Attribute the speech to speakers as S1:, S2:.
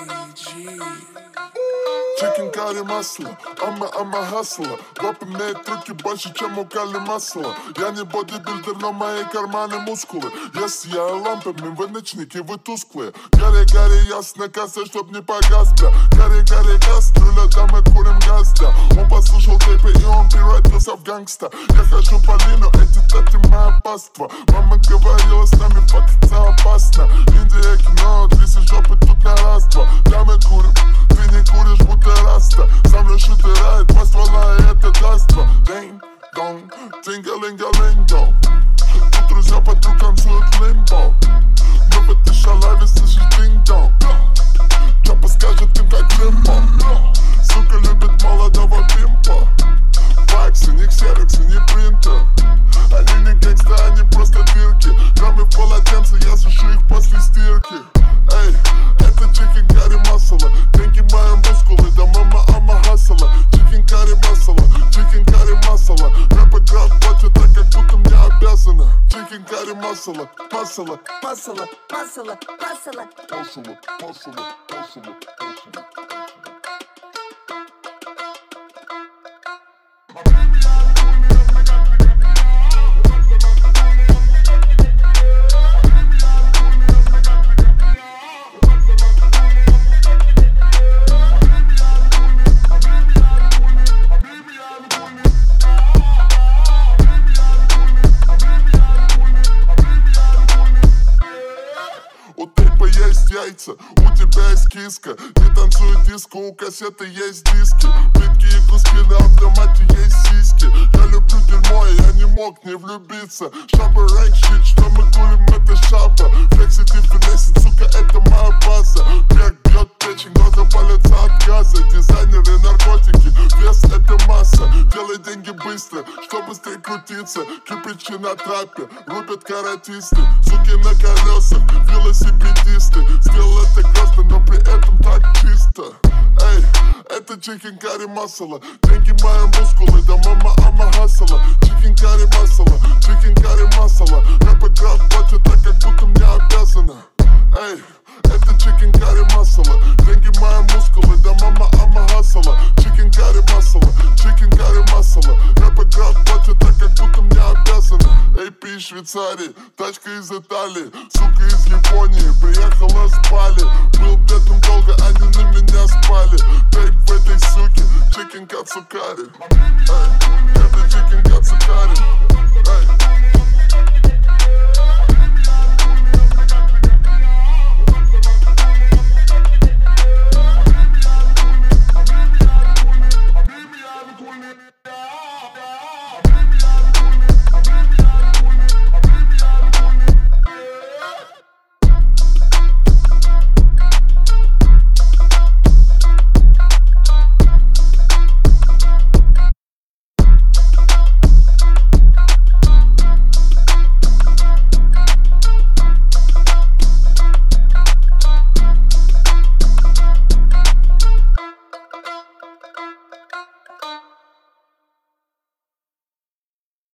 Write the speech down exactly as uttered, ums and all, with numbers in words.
S1: Чикен карри масло, ама ама хасла. Лоб имеет трюки больше, чем у Кали масла. Я не бодибилдер, но мои карманы мускулы. Я сияю лампами, вы ночники, вы тусклые. Гарри, гарри, ясно, касса, чтоб не погас, бля. Гарри, гарри, газ, руля, да мы курим газ, да. Он послушал тейпы и он превратился в гангста. Я хожу по лину, эти тати моя паства. Мама говорила, с нами фотиться опасно. Индия, кино, две жопы тут на раз-два. Да мы курим, ты не куришь, будто раста. Сам решу, ты райд, два ствола, и это даства. Динг-донг, тинга-линга-линго. Тут друзья подруг танцуют лимбо. Мы в этой шалаве слышишь динг-донг. Чопа скажет им как лимбо. Сука любит молодого пимпа. Факсы, не ксероксы, не принтер. Они не гангста, они просто дырки. Граммы в полотенце, я сушу их после стирки. Эй, это чикен карри масла. Деньги мои мускулы, да мама ама хасла. Чикен карри масла, чикен карри масла. Рэп играл платье так, как будто мне обязана. Чикен карри масла, масла,
S2: масла, масла, масла,
S1: масла, масла, масла. У тейпа есть яйца, у тебя есть киска. Не танцует диско, у кассеты есть диски. Плитки и куски на автомате есть сиськи. Я люблю дерьмо, и я не мог не влюбиться. Шаба рейк щит, что мы курим, это шаба. Флексит и финесит, сука, это моя база. Бег бьет печень, глаза палятся от газа. Дизайнеры, наркотики, вес это масса. Делай деньги быстро, что быстрее крутиться. Кирпичи на трапе, рубят каратисты. Суки на колесах, велосипедисты. Сделал это грозно, но при этом так чисто. Эй, это чикен карри масла. Деньги мои мускулы, да мама ама хасла. Чикен карри масла, чикен карри масла. Рэп играл платье так, как будто мне обязана. Эй, это чикен карри масла. Деньги мои мускулы, да мама ама хасла. Чикен карри масла, чикен карри масла. Рэп играл платье так, как будто мне обязана. эй пи из Швейцарии, тачка из Италии, сука из Японии, приехала с Бали. Был бедным долго, они на меня спали. Тейп в этой суке, чикен кацукари. Эй, это